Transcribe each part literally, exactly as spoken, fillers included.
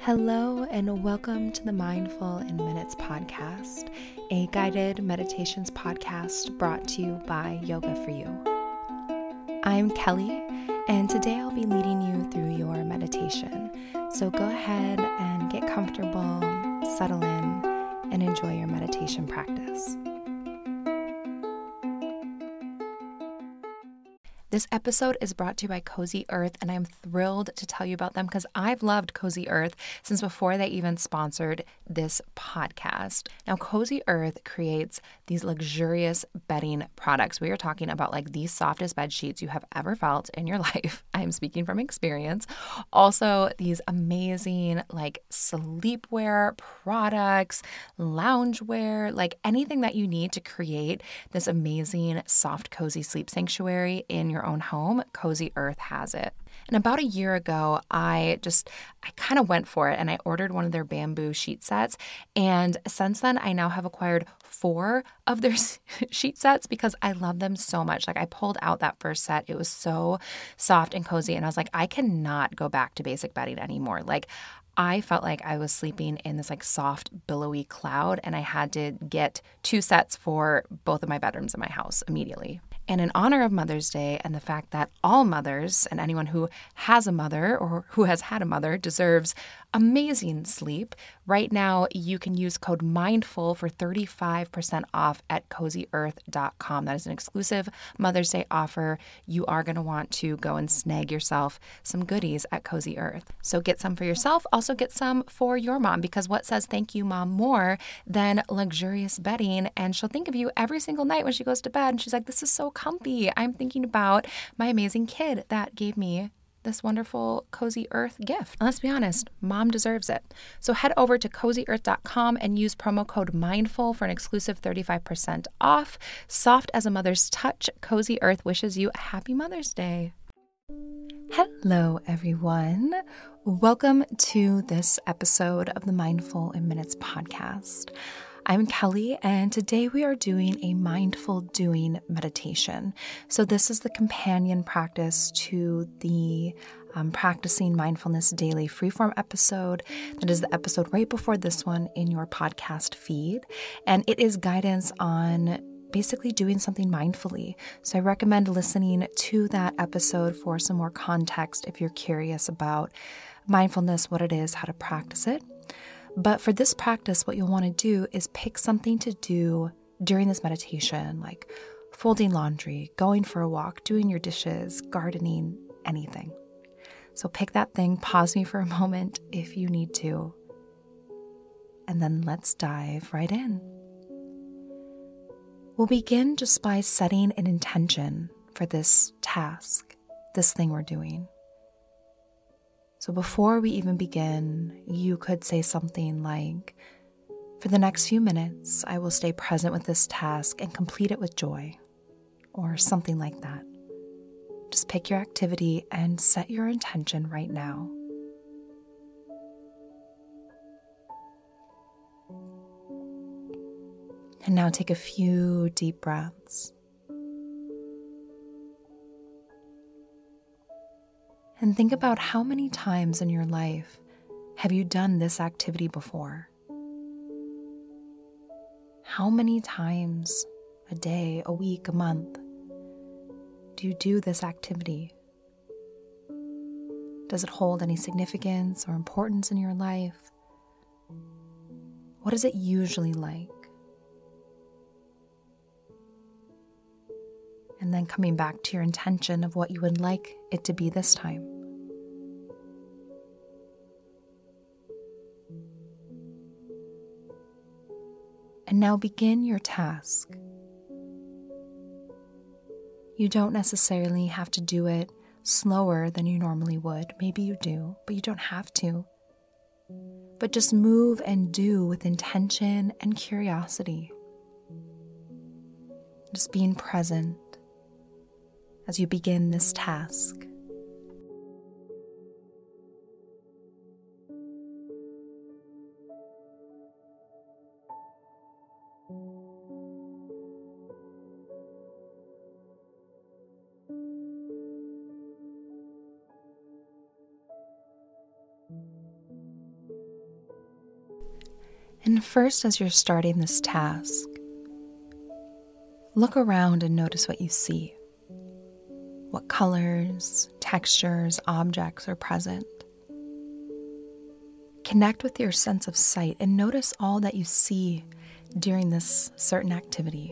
Hello and welcome to the Mindful in Minutes podcast, a guided meditations podcast brought to you by Yoga for You. I'm Kelly, and today I'll be leading you through your meditation. So go ahead and get comfortable, settle in, and enjoy your meditation practice. This episode is brought to you by Cozy Earth, and I'm thrilled to tell you about them because I've loved Cozy Earth since before they even sponsored this podcast. Now, Cozy Earth creates these luxurious bedding products. We are talking about like the softest bed sheets you have ever felt in your life. I'm speaking from experience. Also, these amazing like sleepwear products, loungewear, like anything that you need to create this amazing, soft, cozy sleep sanctuary in your own home, Cozy Earth has it. And about a year ago, I just, I kind of went for it and I ordered one of their bamboo sheet sets. And since then, I now have acquired four of their sheet sets because I love them so much. Like I pulled out that first set. It was so soft and cozy. And I was like, I cannot go back to basic bedding anymore. Like I felt like I was sleeping in this like soft, billowy cloud, and I had to get two sets for both of my bedrooms in my house immediately. And in honor of Mother's Day and the fact that all mothers and anyone who has a mother or who has had a mother deserves amazing sleep, right now you can use code MINDFUL for thirty-five percent off at cozy earth dot com. That is an exclusive Mother's Day offer. You are going to want to go and snag yourself some goodies at Cozy Earth. So get some for yourself. Also get some for your mom, because what says thank you, mom, more than luxurious bedding? And she'll think of you every single night when she goes to bed. And she's like, this is so comfy. I'm thinking about my amazing kid that gave me this wonderful Cozy Earth gift. And let's be honest, mom deserves it. So head over to cozy earth dot com and use promo code MINDFUL for an exclusive thirty-five percent off. Soft as a mother's touch, Cozy Earth wishes you a happy Mother's Day. Hello, everyone. Welcome to this episode of the Mindful in Minutes podcast. I'm Kelly, and today we are doing a mindful doing meditation. So this is the companion practice to the um, Practicing Mindfulness Daily freeform episode. That is the episode right before this one in your podcast feed. And it is guidance on basically doing something mindfully. So I recommend listening to that episode for some more context if you're curious about mindfulness, what it is, how to practice it. But for this practice, what you'll want to do is pick something to do during this meditation, like folding laundry, going for a walk, doing your dishes, gardening, anything. So pick that thing, pause me for a moment if you need to, and then let's dive right in. We'll begin just by setting an intention for this task, this thing we're doing. So before we even begin, you could say something like, for the next few minutes, I will stay present with this task and complete it with joy, or something like that. Just pick your activity and set your intention right now. And now take a few deep breaths. And think about how many times in your life have you done this activity before? How many times a day, a week, a month do you do this activity? Does it hold any significance or importance in your life? What is it usually like? And then coming back to your intention of what you would like it to be this time. And now begin your task. You don't necessarily have to do it slower than you normally would. Maybe you do, but you don't have to. But just move and do with intention and curiosity. Just being present as you begin this task. And first, as you're starting this task, look around and notice what you see. What colors, textures, objects are present. Connect with your sense of sight and notice all that you see during this certain activity.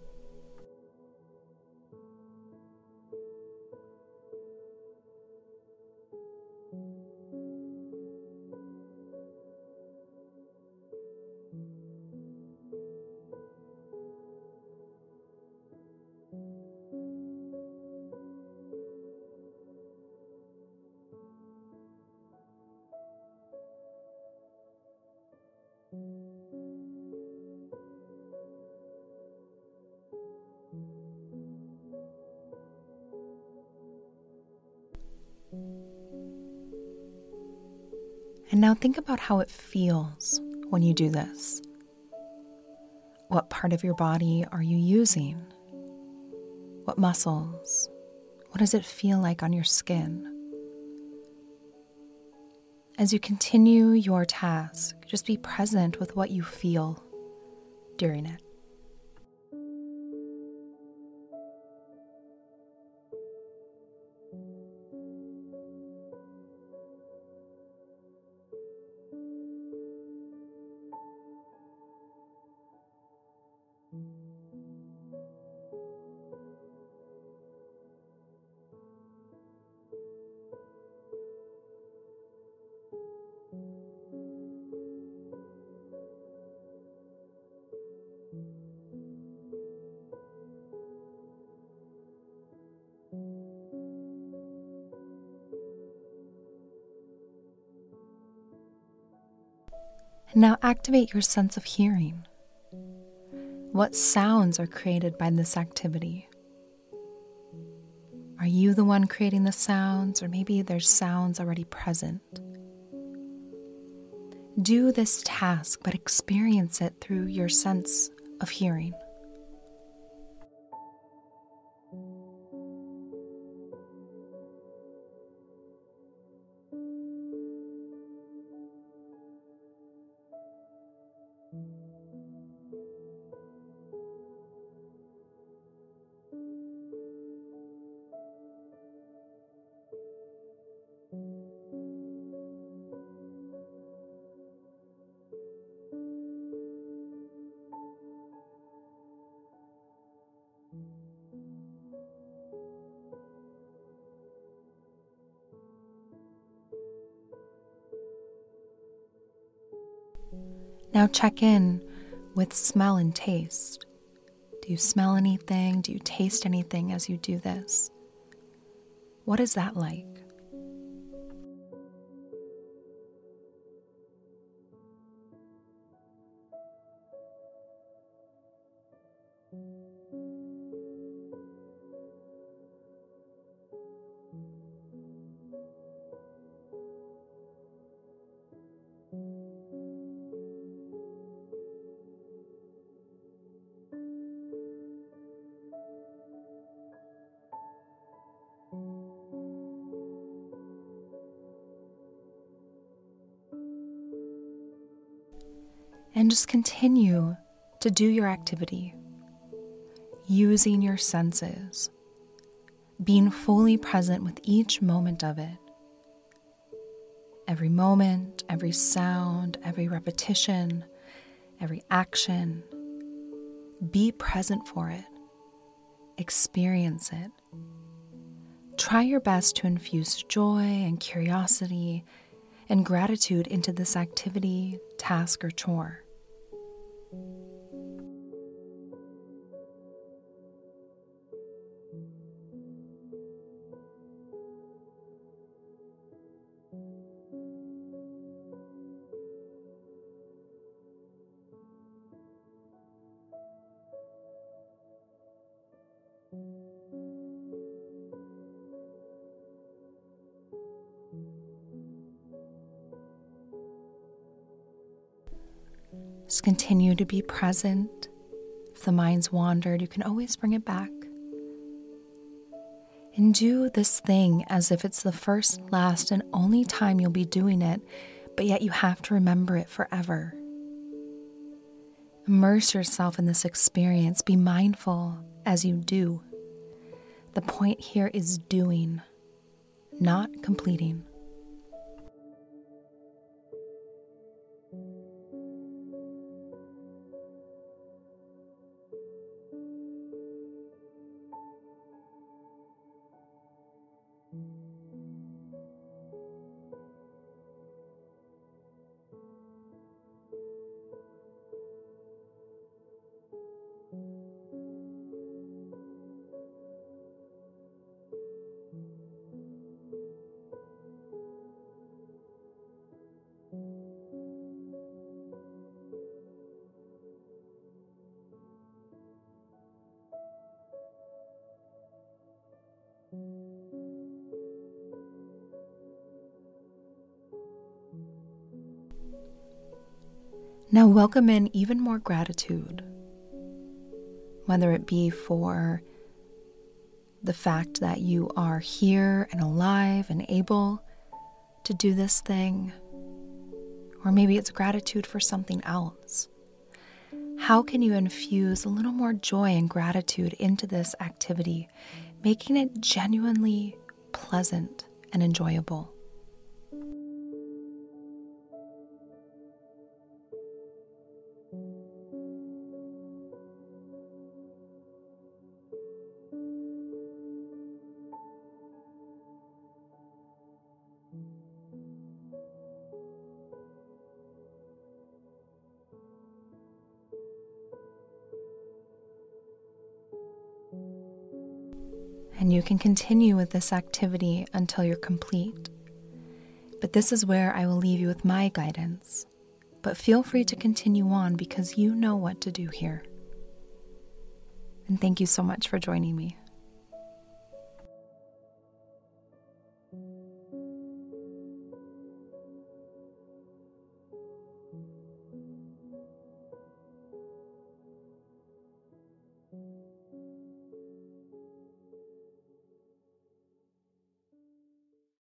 And now think about how it feels when you do this. What part of your body are you using? What muscles? What does it feel like on your skin? As you continue your task, just be present with what you feel during it. And now activate your sense of hearing. What sounds are created by this activity? Are you the one creating the sounds, or maybe there's sounds already present? Do this task, but experience it through your sense of hearing. Now check in with smell and taste. Do you smell anything? Do you taste anything as you do this? What is that like? And just continue to do your activity, using your senses, being fully present with each moment of it. Every moment, every sound, every repetition, every action. Be present for it. Experience it. Try your best to infuse joy and curiosity and gratitude into this activity, task, or chore. Just continue to be present. If the mind's wandered, you can always bring it back. And do this thing as if it's the first, last, and only time you'll be doing it, but yet you have to remember it forever. Immerse yourself in this experience. Be mindful as you do. The point here is doing, not completing. Now welcome in even more gratitude, whether it be for the fact that you are here and alive and able to do this thing, or maybe it's gratitude for something else. How can you infuse a little more joy and gratitude into this activity, making it genuinely pleasant and enjoyable? And you can continue with this activity until you're complete. But this is where I will leave you with my guidance. But feel free to continue on because you know what to do here. And thank you so much for joining me.